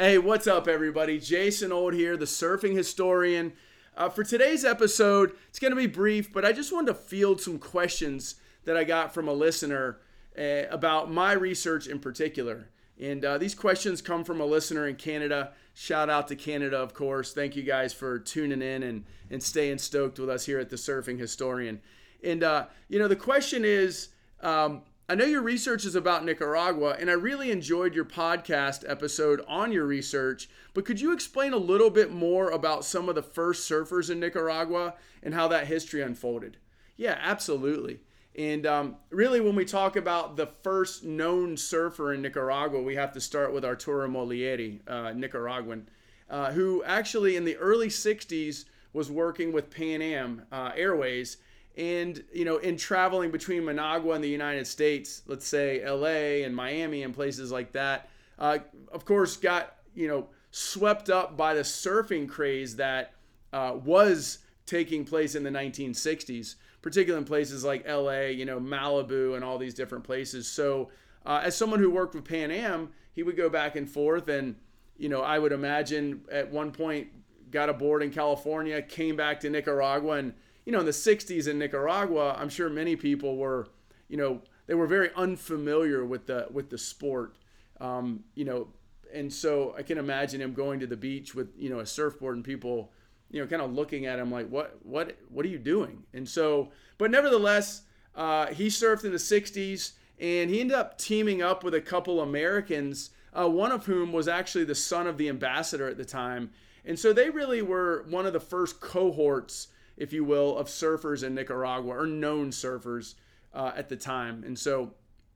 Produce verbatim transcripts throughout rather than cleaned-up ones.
Hey, what's up, everybody? Jason Old here, the surfing historian. Uh, for today's episode, it's going to be brief, but I just wanted to field some questions that I got from a listener uh, about my research in particular. And uh, these questions come from a listener in Canada. Shout out to Canada, of course. Thank you guys for tuning in and, and staying stoked with us here at the Surfing Historian. And, uh, you know, the question is, um, I know your research is about Nicaragua, and I really enjoyed your podcast episode on your research, but could you explain a little bit more about some of the first surfers in Nicaragua and how that history unfolded? Yeah, absolutely. And um, really, when we talk about the first known surfer in Nicaragua, we have to start with Arturo Molieri, uh, Nicaraguan, uh, who actually in the early sixties was working with Pan Am uh, Airways. And, you know, in traveling between Managua and the United States, let's say L A and Miami and places like that, uh, of course, got, you know, swept up by the surfing craze that uh, was taking place in the nineteen sixties, particularly in places like L A, you know, Malibu and all these different places. So uh, as someone who worked with Pan Am, he would go back and forth. And, you know, I would imagine at one point got aboard in California, came back to Nicaragua, and you know, in the sixties in Nicaragua, I'm sure many people were, you know, they were very unfamiliar with the with the sport, um, you know, and so I can imagine him going to the beach with, you know, a surfboard and people, you know, kind of looking at him like, what, what, what are you doing? And so, but nevertheless, uh, he surfed in the sixties, and he ended up teaming up with a couple Americans, uh, one of whom was actually the son of the ambassador at the time, and so they really were one of the first cohorts, if you will, of surfers in Nicaragua, or known surfers uh, at the time. And so,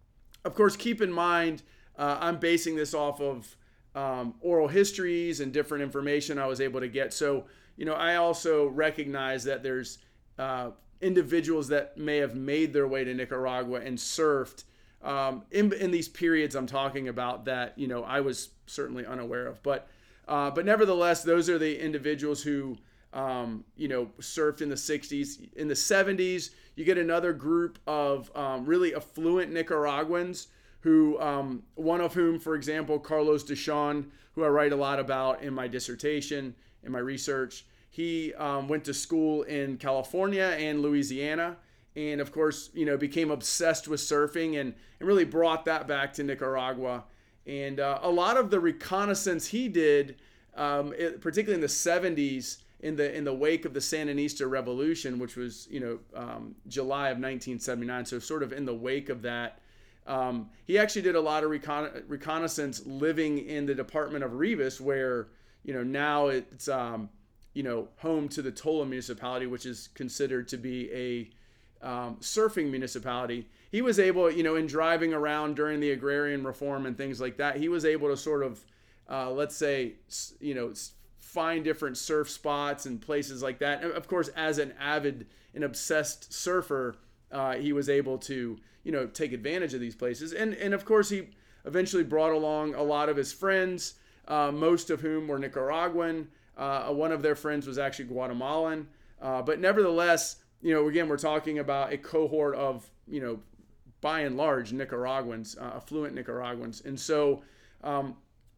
of course, keep in mind, uh, I'm basing this off of um, oral histories and different information I was able to get. So, you know, I also recognize that there's uh, individuals that may have made their way to Nicaragua and surfed um, in, in these periods I'm talking about that, you know, I was certainly unaware of. But, uh, but nevertheless, those are the individuals who Um, you know, surfed in the sixties. In the seventies, you get another group of um, really affluent Nicaraguans who, um, one of whom, for example, Carlos Deschamps, who I write a lot about in my dissertation, in my research, he um, went to school in California and Louisiana, and of course, you know, became obsessed with surfing and, and really brought that back to Nicaragua. And uh, a lot of the reconnaissance he did, um, it, particularly in the seventies, in the in the wake of the Sandinista Revolution, which was, you know, um, July of nineteen seventy-nine, so sort of in the wake of that, um, he actually did a lot of recon- reconnaissance living in the department of Rivas, where, you know, now it's, um, you know, home to the Tola municipality, which is considered to be a um, surfing municipality. He was able, you know, in driving around during the agrarian reform and things like that, he was able to sort of, uh, let's say, you know, find different surf spots and places like that. And of course, as an avid and obsessed surfer, uh, he was able to, you know, take advantage of these places. And, and of course, he eventually brought along a lot of his friends, uh, most of whom were Nicaraguan. Uh, one of their friends was actually Guatemalan. Uh, but nevertheless, you know, again, we're talking about a cohort of, you know, by and large, Nicaraguans, uh, affluent Nicaraguans. And so um,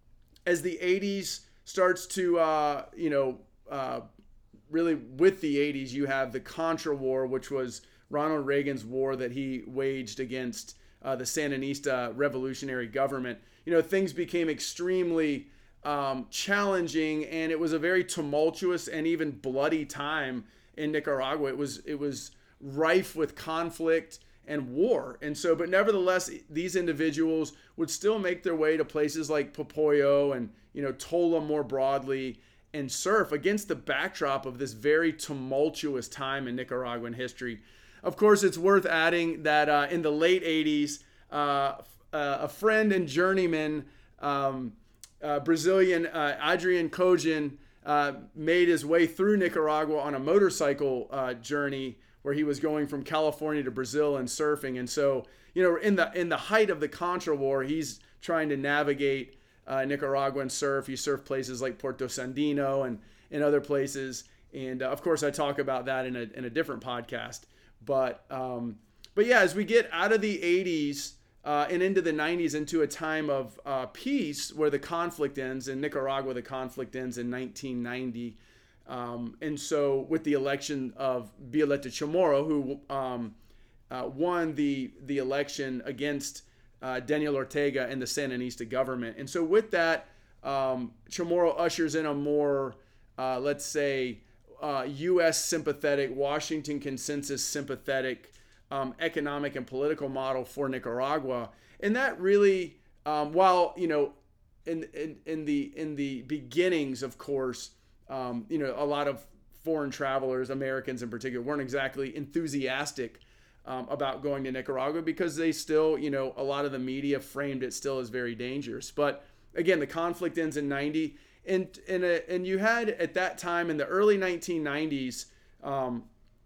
as the eighties starts to, uh, you know, uh, really with the eighties, you have the Contra War, which was Ronald Reagan's war that he waged against uh, the Sandinista revolutionary government. You know, things became extremely um, challenging, and it was a very tumultuous and even bloody time in Nicaragua. It was it was rife with conflict and war. And so, but nevertheless, these individuals would still make their way to places like Popoyo and, you know, Tola more broadly, and surf against the backdrop of this very tumultuous time in Nicaraguan history. Of course, it's worth adding that uh, in the late eighties, uh, uh, a friend and journeyman, um, uh, Brazilian uh, Adrian Kojin, uh, made his way through Nicaragua on a motorcycle uh, journey where he was going from California to Brazil and surfing. And so, you know, in the in the height of the Contra War, he's trying to navigate uh, Nicaraguan surf. He surfed places like Puerto Sandino and, and other places. And uh, of course, I talk about that in a in a different podcast. But um, but yeah, as we get out of the eighties, uh, and into the nineties, into a time of uh, peace where the conflict ends. In Nicaragua, the conflict ends in nineteen ninety. Um, and so with the election of Violeta Chamorro, who um, uh, won the, the election against uh, Daniel Ortega and the Sandinista government. And so with that, um, Chamorro ushers in a more, uh, let's say, uh, U S sympathetic, Washington consensus sympathetic um, economic and political model for Nicaragua. And that really, um, while, you know, in, in, in the in the beginnings, of course, Um, you know, a lot of foreign travelers, Americans in particular, weren't exactly enthusiastic um, about going to Nicaragua because they still, you know, a lot of the media framed it still as very dangerous. But again, the conflict ends in ninety, and and a, and you had at that time in the early nineteen nineties um,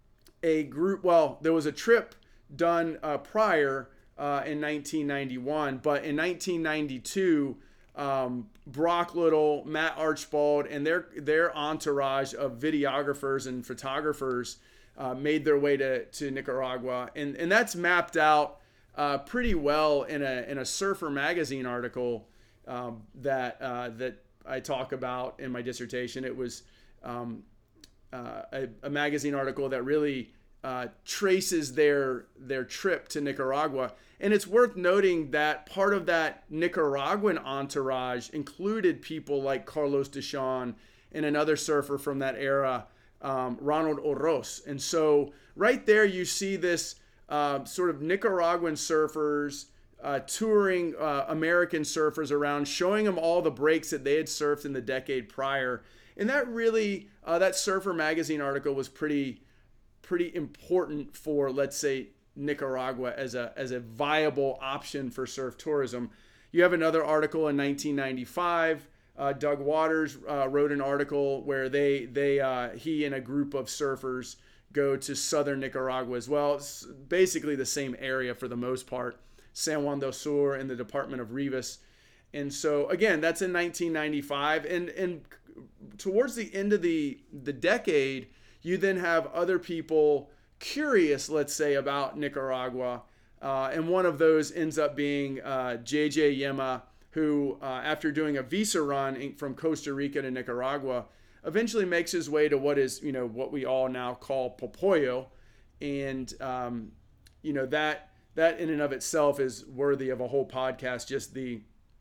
a group. Well, there was a trip done uh, prior uh, in nineteen ninety-one, but in nineteen ninety-two. Um, Brock Little, Matt Archibald, and their their entourage of videographers and photographers uh, made their way to, to Nicaragua, and and that's mapped out uh, pretty well in a in a Surfer magazine article um, that uh, that I talk about in my dissertation. It was um, uh, a, a magazine article that really uh, traces their their trip to Nicaragua. And it's worth noting that part of that Nicaraguan entourage included people like Carlos Deshawn and another surfer from that era, um, Ronald Oros. And so right there you see this uh, sort of Nicaraguan surfers uh, touring uh, American surfers around, showing them all the breaks that they had surfed in the decade prior. And that really, uh, that Surfer magazine article was pretty, pretty important for, let's say, Nicaragua as a as a viable option for surf tourism. You have another article in nineteen ninety-five. Uh, Doug Waters uh, wrote an article where they they uh, he and a group of surfers go to southern Nicaragua as well. It's basically the same area for the most part, San Juan del Sur and the Department of Rivas. And so again, that's in nineteen ninety-five. And and towards the end of the the decade, you then have other people curious, let's say, about Nicaragua. Uh, and one of those ends up being uh, J J Yema, who, uh, after doing a visa run in, from Costa Rica to Nicaragua, eventually makes his way to what is, you know, what we all now call Popoyo. And, um, you know, that that in and of itself is worthy of a whole podcast, just the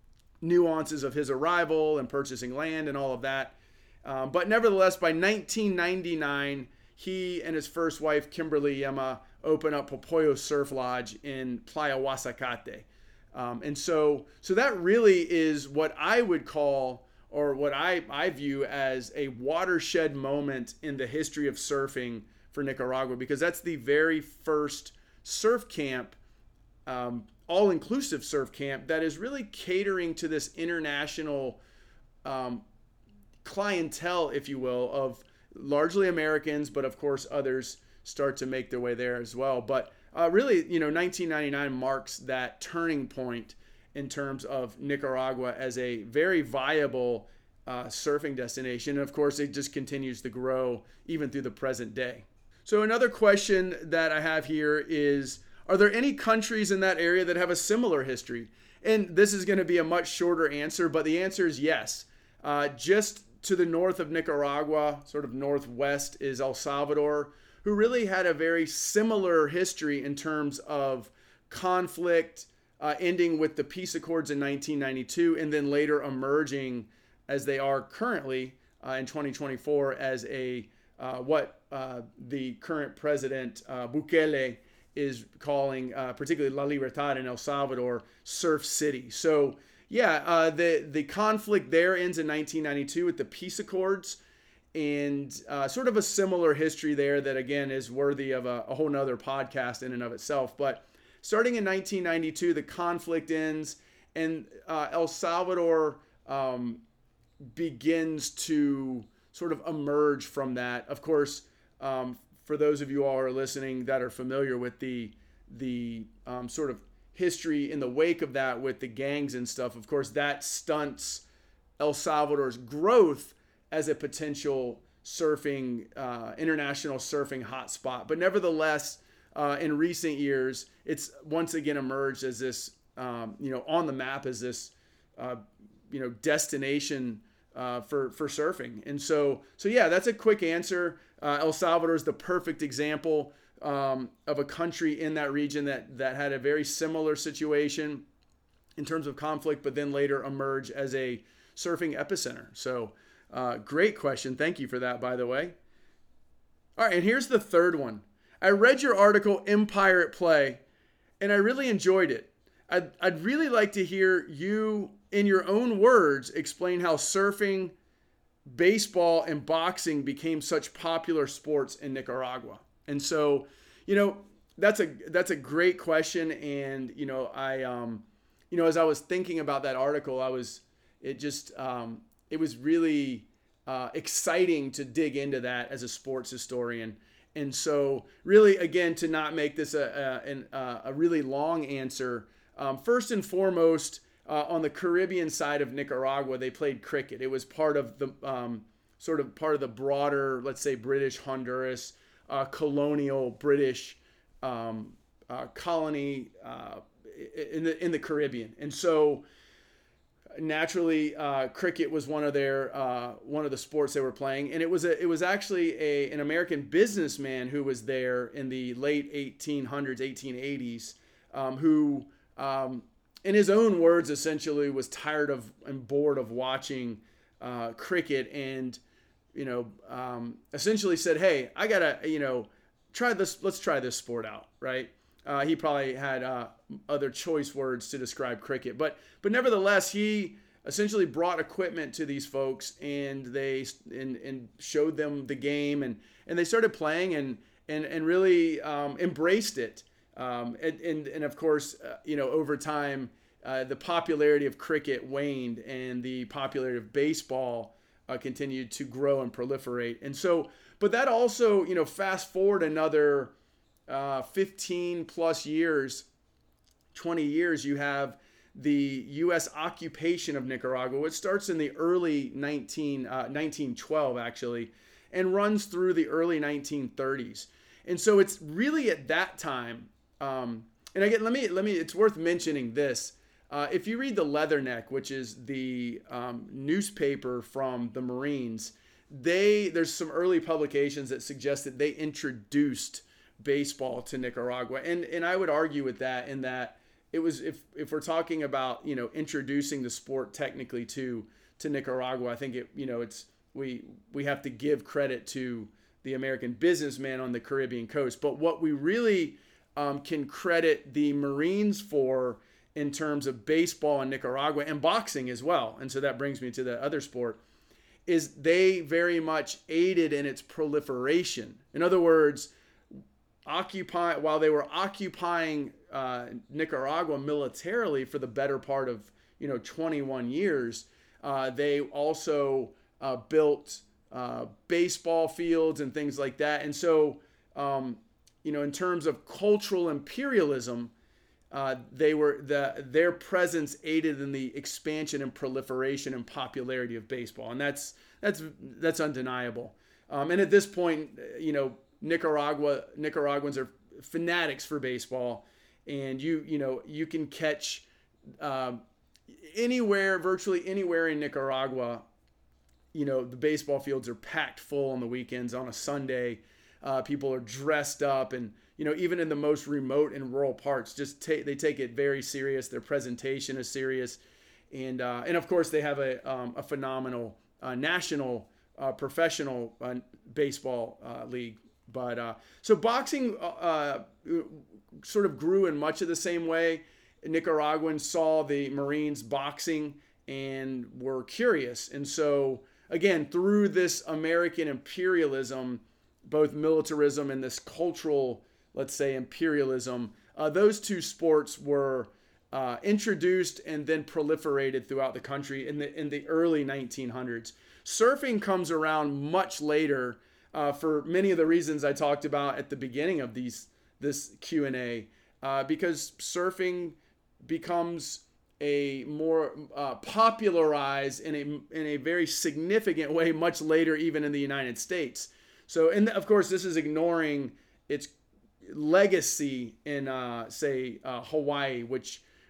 nuances of his arrival and purchasing land and all of that. Um, but nevertheless, by nineteen ninety-nine, he and his first wife, Kimberly Yema, open up Popoyo Surf Lodge in Playa Huasacate. Um, and so so that really is what I would call, or what I, I view as a watershed moment in the history of surfing for Nicaragua, because that's the very first surf camp, um, all-inclusive surf camp, that is really catering to this international um, clientele, if you will, of largely Americans, but of course others start to make their way there as well. But uh, really, you know, nineteen ninety-nine marks that turning point in terms of Nicaragua as a very viable uh, surfing destination. And of course, it just continues to grow even through the present day. So another question that I have here is, are there any countries in that area that have a similar history? And this is going to be a much shorter answer, but the answer is yes. Uh, just to the north of Nicaragua, sort of northwest, is El Salvador, who really had a very similar history in terms of conflict, uh, ending with the peace accords in nineteen ninety-two, and then later emerging as they are currently uh, in twenty twenty-four as a uh, what uh, the current president uh, Bukele is calling, uh, particularly La Libertad in El Salvador, Surf City. So yeah, uh, the, the conflict there ends in nineteen ninety-two with the peace accords, and uh, sort of a similar history there that, again, is worthy of a, a whole nother podcast in and of itself. But starting in nineteen ninety-two, the conflict ends, and uh, El Salvador um, begins to sort of emerge from that. Of course, um, for those of you all who are listening that are familiar with the the um, sort of history in the wake of that with the gangs and stuff, of course, that stunts El Salvador's growth as a potential surfing, uh, international surfing hotspot. But nevertheless, uh, in recent years, it's once again emerged as this um, you know, on the map as this, uh, you know, destination uh, for for surfing. And so, so yeah, that's a quick answer. Uh, El Salvador is the perfect example um, of a country in that region that that had a very similar situation in terms of conflict, but then later emerge as a surfing epicenter. So, uh, great question. Thank you for that, by the way. All right, and here's the third one. I read your article, Empire at Play, and I really enjoyed it. I'd, I'd really like to hear you, in your own words, explain how surfing, baseball, and boxing became such popular sports in Nicaragua. And so, you know, that's a that's a great question. And, you know, I, um, you know, as I was thinking about that article, I was, it just, um, it was really uh, exciting to dig into that as a sports historian. And so really, again, to not make this a, a, an, uh, a really long answer, um, first and foremost, uh, on the Caribbean side of Nicaragua, they played cricket. It was part of the um, sort of part of the broader, let's say, British Honduras, uh, colonial British um, uh, colony uh, in the in the Caribbean. And so naturally, uh, cricket was one of their uh, one of the sports they were playing, and it was a it was actually a an American businessman who was there in the late eighteen hundreds, eighteen eighties, um, who, um, in his own words, essentially was tired of and bored of watching uh, cricket, and you know, um, essentially said, "Hey, I gotta you know try this. Let's try this sport out, right?" Uh, he probably had uh, other choice words to describe cricket, but but nevertheless, he essentially brought equipment to these folks, and they and, and showed them the game, and, and they started playing, and and and really um, embraced it. Um, and, and and of course, uh, you know, over time, uh, the popularity of cricket waned, and the popularity of baseball uh, continued to grow and proliferate. And so, but that also, you know, fast forward another Uh, fifteen plus years, twenty years, you have the U S occupation of Nicaragua, which starts in the early nineteen, uh, nineteen twelve actually, and runs through the early nineteen thirties. And so it's really at that time, um, and again, let me, let me, it's worth mentioning this. Uh, if you read the Leatherneck, which is the um, newspaper from the Marines, they, there's some early publications that suggest that they introduced baseball to Nicaragua. And and I would argue with that, in that it was, if if we're talking about, you know, introducing the sport technically to to Nicaragua, I think it, you know, it's we we have to give credit to the American businessman on the Caribbean coast. But what we really um, can credit the Marines for in terms of baseball in Nicaragua, and boxing as well, and so that brings me to the other sport, is they very much aided in its proliferation. In other words, occupy while they were occupying uh, Nicaragua militarily for the better part of, you know, twenty-one years, uh, they also uh, built uh, baseball fields and things like that. And so, um, you know, in terms of cultural imperialism, uh, they were the their presence aided in the expansion and proliferation and popularity of baseball, and that's that's that's undeniable. Um, and at this point, you know, Nicaragua Nicaraguans are fanatics for baseball, and you you know you can catch um, anywhere, virtually anywhere in Nicaragua. You know, the baseball fields are packed full on the weekends. On a Sunday, uh, people are dressed up, and you know, even in the most remote and rural parts, just take they take it very serious. Their presentation is serious, and uh, and of course they have a um, a phenomenal uh, national uh, professional uh, baseball uh, league. But uh, so boxing uh, sort of grew in much of the same way. Nicaraguans saw the Marines boxing and were curious. And so, again, through this American imperialism, both militarism and this cultural, let's say, imperialism, uh, those two sports were uh, introduced and then proliferated throughout the country in the in the early nineteen hundreds. Surfing comes around much later, Uh, for many of the reasons I talked about at the beginning of these this Q and A, uh, because surfing becomes a more uh, popularized in a in a very significant way much later, even in the United States. So, and of course, this is ignoring its legacy in, uh, say, uh, Hawaii, which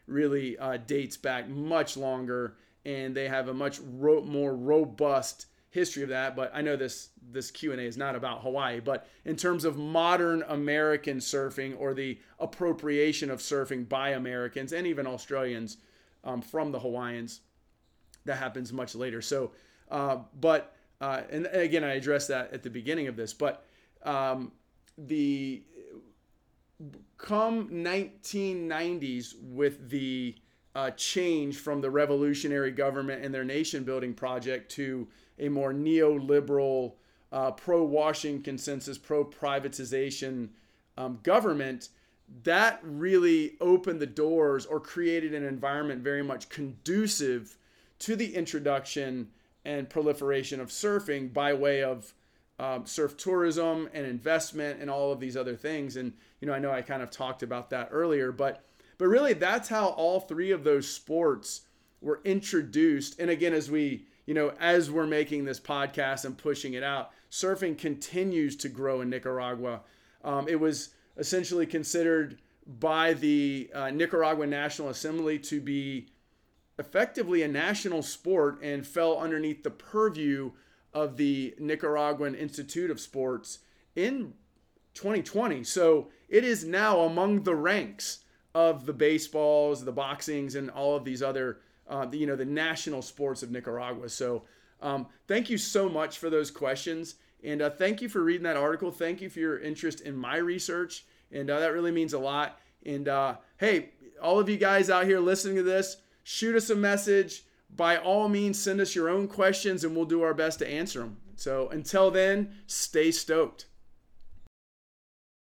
really uh, dates back much longer, and they have a much ro- more robust history of that. But I know this this Q and A is not about Hawaii, but in terms of modern American surfing, or the appropriation of surfing by Americans and even Australians um, from the Hawaiians, that happens much later. So, uh, but uh, and again, I addressed that at the beginning of this, but um, the come nineteen nineties, with the uh, change from the revolutionary government and their nation building project to a more neoliberal, uh, pro-Washington consensus, pro-privatization um, government, that really opened the doors, or created an environment very much conducive to the introduction and proliferation of surfing by way of um, surf tourism and investment and all of these other things. And, you know, I know I kind of talked about that earlier, but but really that's how all three of those sports were introduced. And again, as we, you know, as we're making this podcast and pushing it out, surfing continues to grow in Nicaragua. Um, it was essentially considered by the uh, Nicaraguan National Assembly to be effectively a national sport, and fell underneath the purview of the Nicaraguan Institute of Sports in twenty twenty. So it is now among the ranks of the baseballs, the boxings, and all of these other, uh, the, you know, the national sports of Nicaragua. So um, thank you so much for those questions. And uh, thank you for reading that article. Thank you for your interest in my research. And uh, that really means a lot. And uh, hey, all of you guys out here listening to this, shoot us a message. By all means, send us your own questions, and we'll do our best to answer them. So until then, stay stoked.